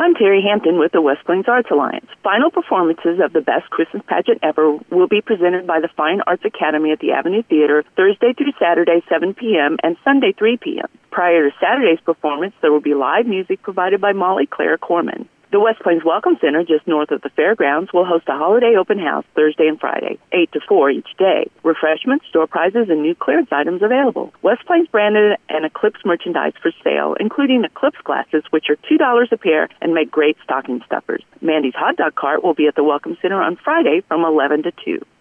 I'm Terry Hampton with the West Plains Arts Alliance. Final performances of the best Christmas pageant ever will be presented by the Fine Arts Academy at the Avenue Theater Thursday through Saturday, 7 p.m. and Sunday, 3 p.m. Prior to Saturday's performance, there will be live music provided by Molly Claire Corman. The West Plains Welcome Center, just north of the fairgrounds, will host a holiday open house Thursday and Friday, 8 to 4 each day. Refreshments, store prizes, and new clearance items available. West Plains branded and Eclipse merchandise for sale, including Eclipse glasses, which are $2 a pair and make great stocking stuffers. Mandy's Hot Dog Cart will be at the Welcome Center on Friday from 11 to 2.